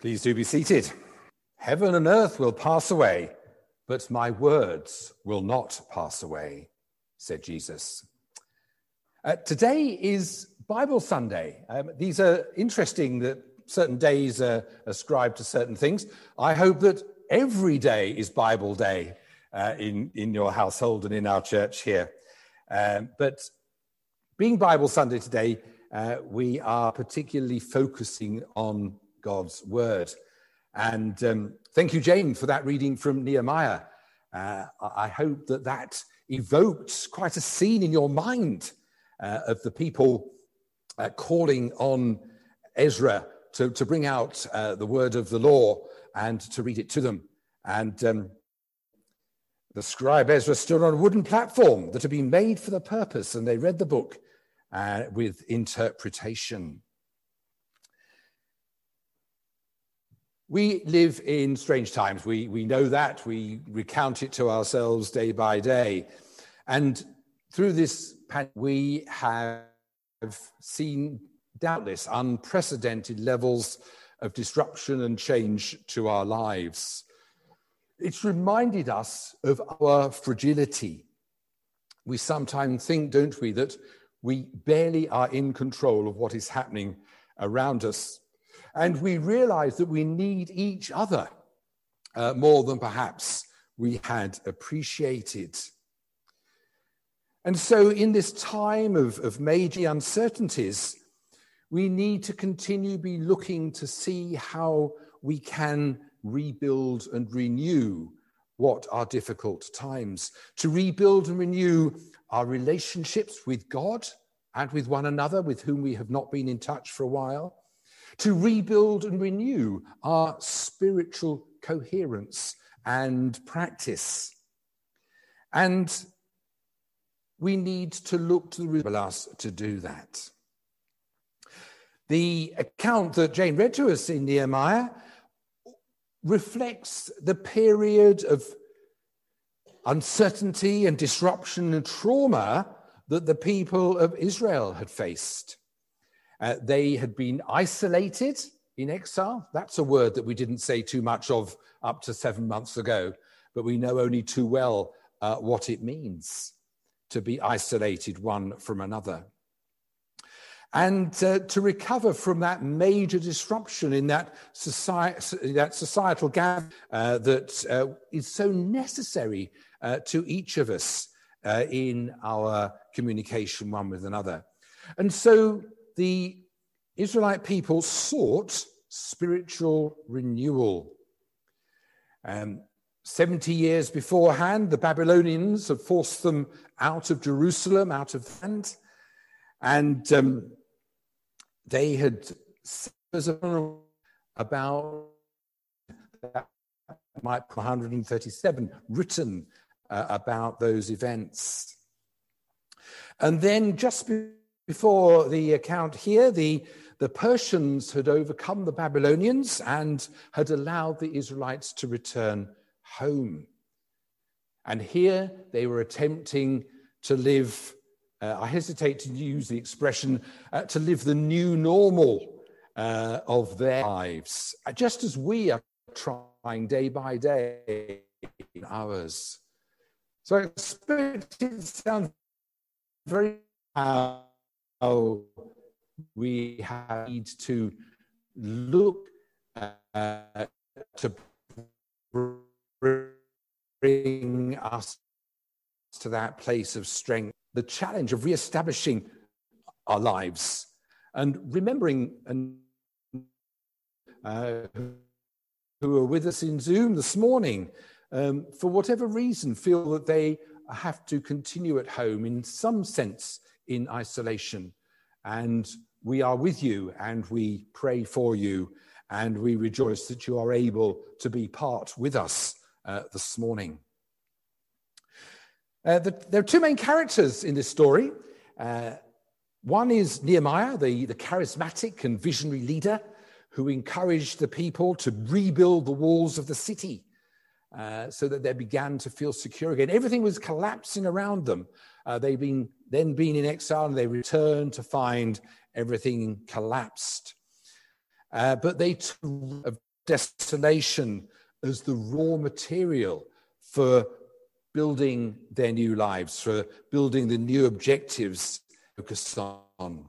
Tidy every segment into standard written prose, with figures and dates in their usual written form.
Please do be seated. Heaven and earth will pass away, but my words will not pass away, said Jesus. Today is Bible Sunday. These are interesting that certain days are ascribed to certain things. I hope that every day is Bible Day in your household and in our church here. But being Bible Sunday today, we are particularly focusing on God's word. And thank you, Jane, for that reading from Nehemiah. I hope that evoked quite a scene in your mind of the people calling on Ezra to bring out the word of the law and to read it to them. And the scribe Ezra stood on a wooden platform that had been made for the purpose, and they read the book with interpretation. We live in strange times. We know that. We recount it to ourselves day by day. And through this pandemic, we have seen doubtless unprecedented levels of disruption and change to our lives. It's reminded us of our fragility. We sometimes think, don't we, that we barely are in control of what is happening around us. And we realize that we need each other more than perhaps we had appreciated. And so in this time of major uncertainties, we need to continue be looking to see how we can rebuild and renew what are difficult times, to rebuild and renew our relationships with God and with one another with whom we have not been in touch for a while, to rebuild and renew our spiritual coherence and practice. And we need to look to the river us to do that. The account that Jane read to us in Nehemiah reflects the period of uncertainty and disruption and trauma that the people of Israel had faced. They had been isolated in exile. That's a word that we didn't say too much of up to 7 months ago, but we know only too well what it means to be isolated one from another. And to recover from that major disruption in that societal gap that is so necessary to each of us in our communication one with another. And so the Israelite people sought spiritual renewal. 70 years beforehand, the Babylonians had forced them out of Jerusalem, out of the land, and they had about 137 written about those events. And then just before the account here, the Persians had overcome the Babylonians and had allowed the Israelites to return home. And here they were attempting to live, I hesitate to use the expression, to live the new normal of their lives, just as we are trying day by day in ours. So I expect it sounds very how we have to look to bring us to that place of strength, the challenge of reestablishing our lives and remembering who are with us in Zoom this morning, for whatever reason, feel that they have to continue at home in some sense in isolation. And we are with you and we pray for you and we rejoice that you are able to be part with us this morning. There are two main characters in this story. One is Nehemiah, the charismatic and visionary leader who encouraged the people to rebuild the walls of the city so that they began to feel secure again. Everything was collapsing around them. They'd been in exile and they returned to find everything collapsed. But they took of desolation as the raw material for building their new lives, for building the new objectives focused on.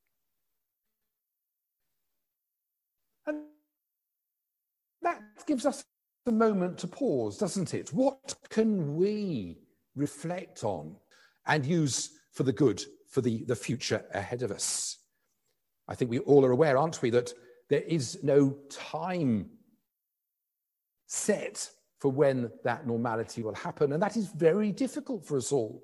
And that gives us a moment to pause, doesn't it? What can we reflect on and use for the good, for the future ahead of us? I think we all are aware, aren't we, that there is no time set for when that normality will happen. And that is very difficult for us all.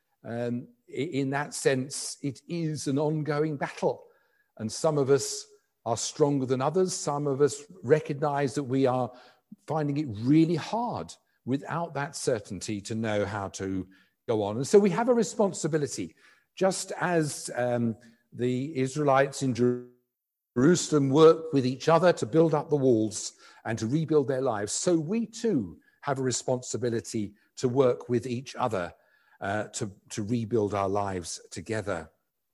In that sense, it is an ongoing battle. And some of us are stronger than others. Some of us recognize that we are finding it really hard without that certainty to know how to go on. And so we have a responsibility, just as the Israelites in Jerusalem worked with each other to build up the walls and to rebuild their lives, so we too have a responsibility to work with each other to rebuild our lives together.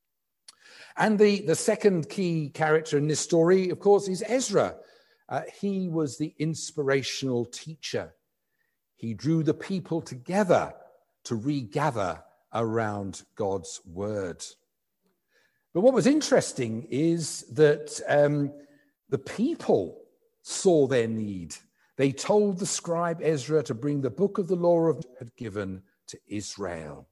And the second key character in this story, of course, is Ezra. He was the inspirational teacher. He drew the people together to regather around God's word. But what was interesting is that the people saw their need. They told the scribe Ezra to bring the book of the law of God had given to Israel.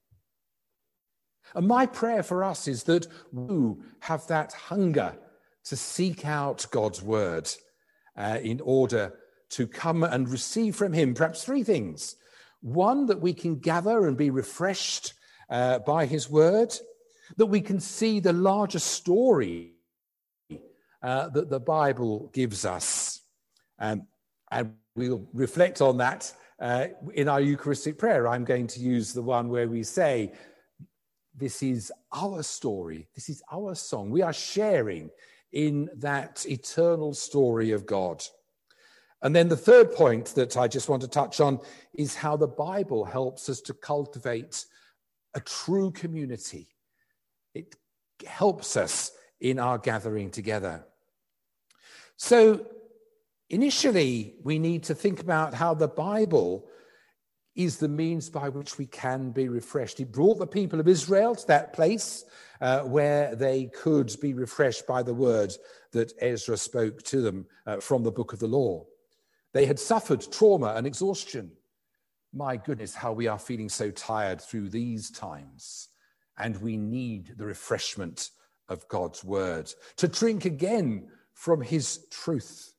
And my prayer for us is that we have that hunger to seek out God's word in order to come and receive from him perhaps three things. One, that we can gather and be refreshed by his word, that we can see the larger story that the Bible gives us. And we'll reflect on that in our Eucharistic prayer. I'm going to use the one where we say, this is our story, this is our song. We are sharing in that eternal story of God. And then the third point that I just want to touch on is how the Bible helps us to cultivate a true community. It helps us in our gathering together. So initially, we need to think about how the Bible is the means by which we can be refreshed. It brought the people of Israel to that place where they could be refreshed by the word that Ezra spoke to them from the book of the law. They had suffered trauma and exhaustion. My goodness, how we are feeling so tired through these times. And we need the refreshment of God's word, to drink again from his truth.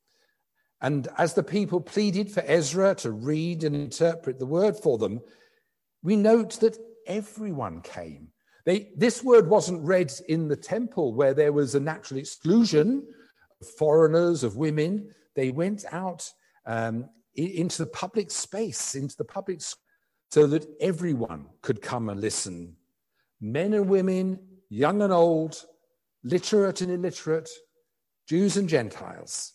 And as the people pleaded for Ezra to read and interpret the word for them, we note that everyone came. This word wasn't read in the temple where there was a natural exclusion of foreigners, of women. They went out into the public space, so that everyone could come and listen. Men and women, young and old, literate and illiterate, Jews and Gentiles.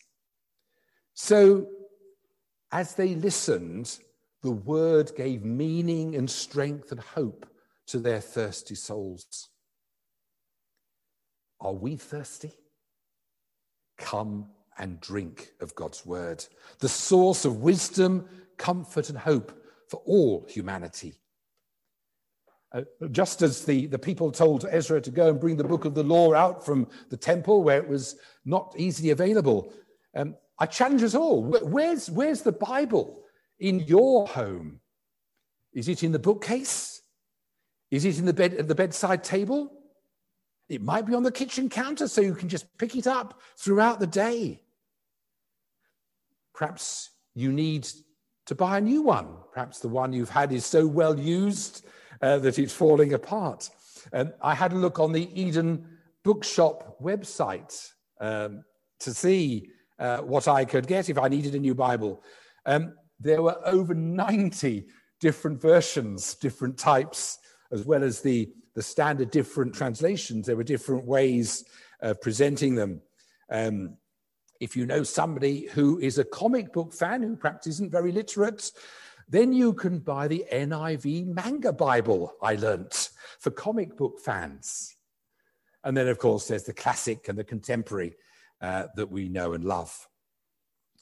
So as they listened, the word gave meaning and strength and hope to their thirsty souls. Are we thirsty? Come and drink of God's word, the source of wisdom, comfort, and hope for all humanity. Just as the people told Ezra to go and bring the book of the law out from the temple where it was not easily available, I challenge us all. Where's the Bible in your home? Is it in the bookcase? Is it in the bedside table? It might be on the kitchen counter so you can just pick it up throughout the day. Perhaps you need to buy a new one. Perhaps the one you've had is so well used that it's falling apart. I had a look on the Eden Bookshop website to see what I could get if I needed a new Bible. There were over 90 different versions, different types, as well as the standard different translations. There were different ways of presenting them. If you know somebody who is a comic book fan who perhaps isn't very literate, then you can buy the NIV Manga Bible, I learnt, for comic book fans. And then, of course, there's the classic and the contemporary that we know and love.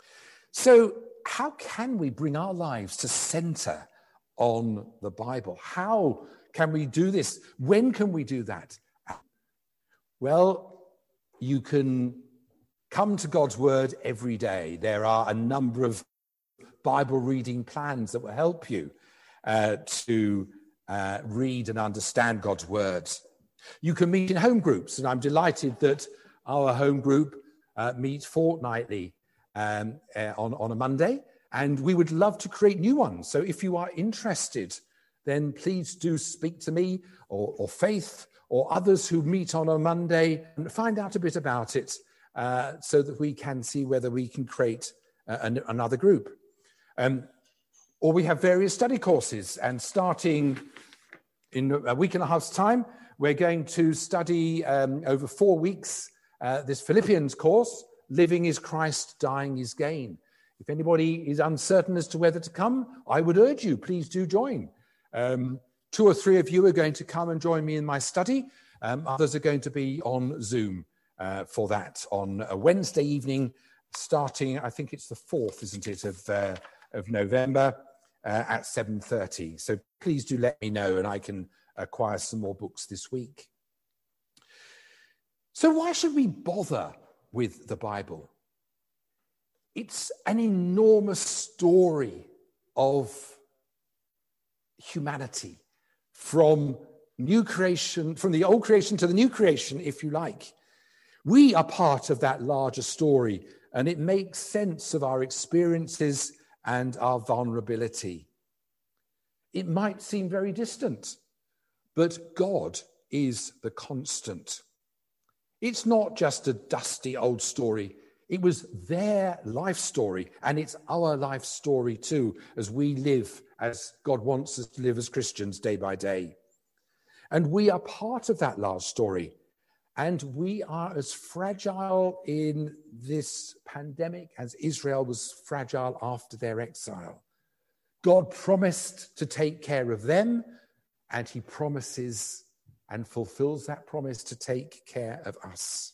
So how can we bring our lives to center on the Bible? How can we do this? When can we do that? Well, you can come to God's word every day. There are a number of Bible reading plans that will help you to read and understand God's words. You can meet in home groups, and I'm delighted that our home group meets fortnightly on a Monday, and we would love to create new ones. So if you are interested, then please do speak to me or Faith or others who meet on a Monday and find out a bit about it so that we can see whether we can create another group. Or we have various study courses, and starting in a week and a half's time, we're going to study over 4 weeks this Philippians course, Living is Christ, Dying is Gain. If anybody is uncertain as to whether to come, I would urge you, please do join. 2 or 3 of you are going to come and join me in my study. Others are going to be on Zoom for that on a Wednesday evening, starting, I think it's the 4th, isn't it, of November at 7:30. So please do let me know, and I can acquire some more books this week. So why should we bother with the Bible? It's an enormous story of humanity, from new creation, from the old creation to the new creation, if you like. We are part of that larger story, and it makes sense of our experiences and our vulnerability. It might seem very distant, but God is the constant. It's not just a dusty old story. It was their life story, and it's our life story too, as we live as God wants us to live as Christians day by day. And we are part of that large story. And we are as fragile in this pandemic as Israel was fragile after their exile. God promised to take care of them, and he promises and fulfills that promise to take care of us.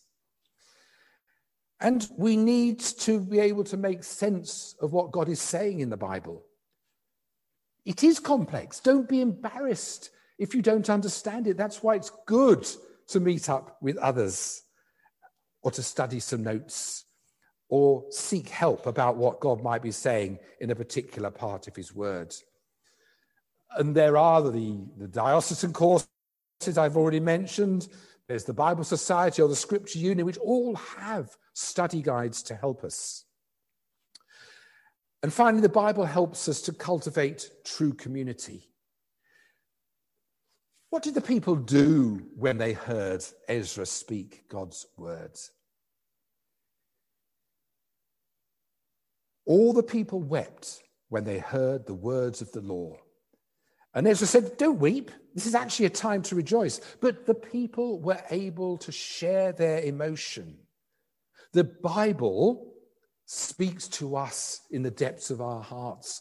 And we need to be able to make sense of what God is saying in the Bible. It is complex. Don't be embarrassed if you don't understand it. That's why it's good to meet up with others, or to study some notes, or seek help about what God might be saying in a particular part of his word. And there are the diocesan courses I've already mentioned. There's the Bible Society or the Scripture Union, which all have study guides to help us. And finally, the Bible helps us to cultivate true community. What did the people do when they heard Ezra speak God's words? All the people wept when they heard the words of the law. And Ezra said, don't weep. This is actually a time to rejoice. But the people were able to share their emotion. The Bible speaks to us in the depths of our hearts.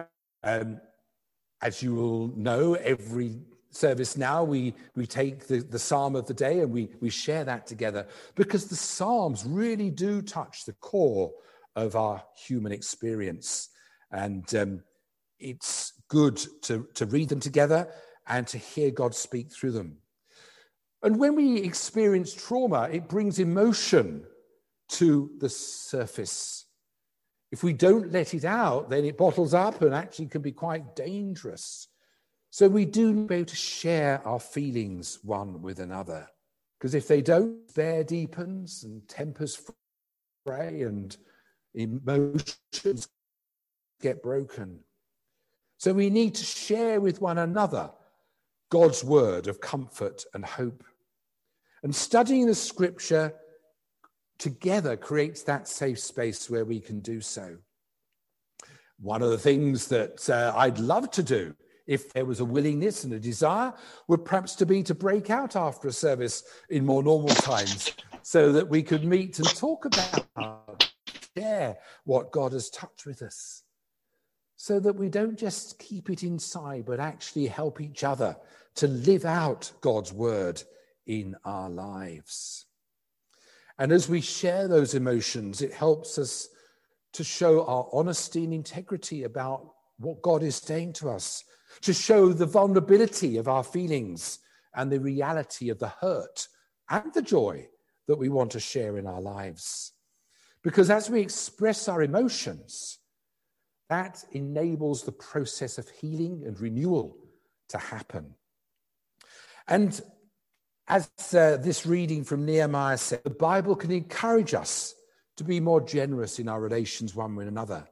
As you will know, every service now, we take the Psalm of the day and we share that together, because the Psalms really do touch the core of our human experience. And it's good to read them together and to hear God speak through them. And when we experience trauma, it brings emotion to the surface. If we don't let it out, then it bottles up and actually can be quite dangerous. So we do need to be able to share our feelings one with another. Because if they don't, despair deepens and tempers fray and emotions get broken. So we need to share with one another God's word of comfort and hope. And studying the scripture together creates that safe space where we can do so. One of the things that I'd love to do, if there was a willingness and a desire, would perhaps to break out after a service in more normal times so that we could meet and talk about, share what God has touched with us, so that we don't just keep it inside, but actually help each other to live out God's word in our lives. And as we share those emotions, it helps us to show our honesty and integrity about what God is saying to us, to show the vulnerability of our feelings and the reality of the hurt and the joy that we want to share in our lives. Because as we express our emotions, that enables the process of healing and renewal to happen. And as this reading from Nehemiah said, the Bible can encourage us to be more generous in our relations one with another.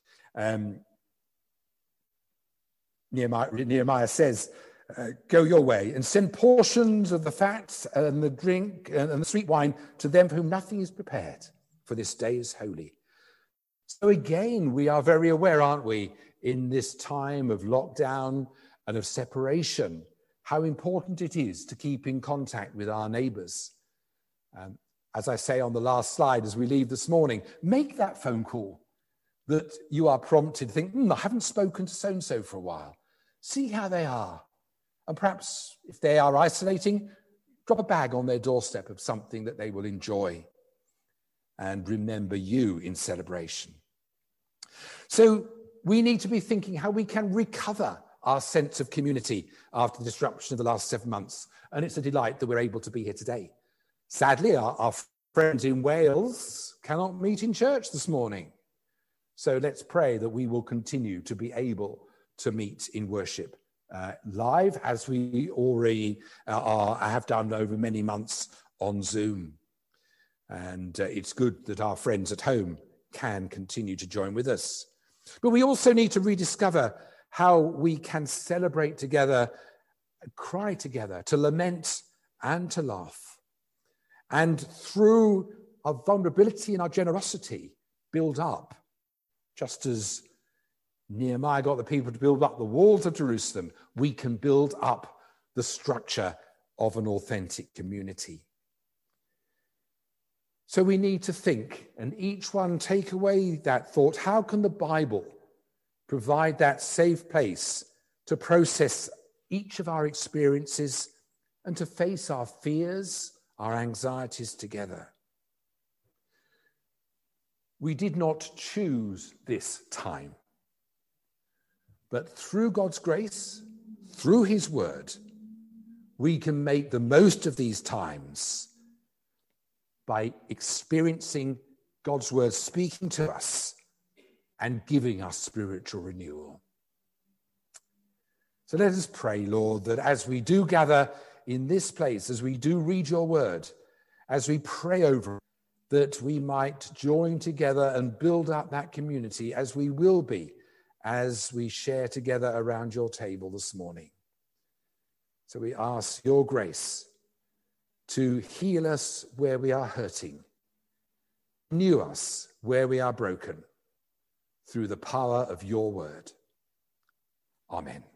Nehemiah says, go your way and send portions of the fat and the drink and the sweet wine to them for whom nothing is prepared, for this day is holy. So again, we are very aware, aren't we, in this time of lockdown and of separation, how important it is to keep in contact with our neighbours. As I say on the last slide, as we leave this morning, make that phone call that you are prompted to think, I haven't spoken to so-and-so for a while. See how they are. And perhaps if they are isolating, drop a bag on their doorstep of something that they will enjoy and remember you in celebration. So we need to be thinking how we can recover our sense of community after the disruption of the last 7 months. And it's a delight that we're able to be here today. Sadly, our friends in Wales cannot meet in church this morning. So let's pray that we will continue to be able to meet in worship live, as we already have done over many months on Zoom. And it's good that our friends at home can continue to join with us. But we also need to rediscover how we can celebrate together, cry together, to lament and to laugh. And through our vulnerability and our generosity, build up, just as Nehemiah got the people to build up the walls of Jerusalem, we can build up the structure of an authentic community. So we need to think, and each one take away that thought, how can the Bible provide that safe place to process each of our experiences and to face our fears, our anxieties together? We did not choose this time, but through God's grace, through his word, we can make the most of these times by experiencing God's word speaking to us and giving us spiritual renewal. So let us pray, Lord, that as we do gather in this place, as we do read your word, as we pray over it, that we might join together and build up that community, as we will be, as we share together around your table this morning. So we ask your grace to heal us where we are hurting, renew us where we are broken, through the power of your word. Amen.